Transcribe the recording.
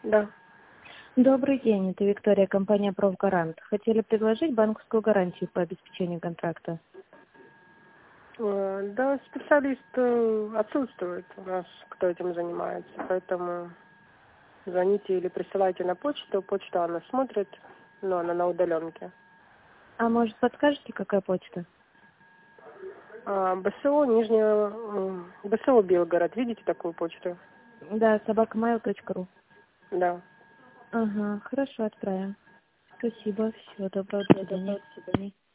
Да. Добрый день, это Виктория, компания «Профгарант». Хотели предложить банковскую гарантию по обеспечению контракта. Да, специалист отсутствует у нас, кто этим занимается, поэтому звоните или присылайте на почту. Почту она смотрит, но она на удаленке. А может, подскажете, какая почта? БСО, Нижняя, БСО Белгород. Видите такую почту? Да, собакамейл.ру. Да. Ага, хорошо, отправим. Спасибо, всего доброго, до свидания.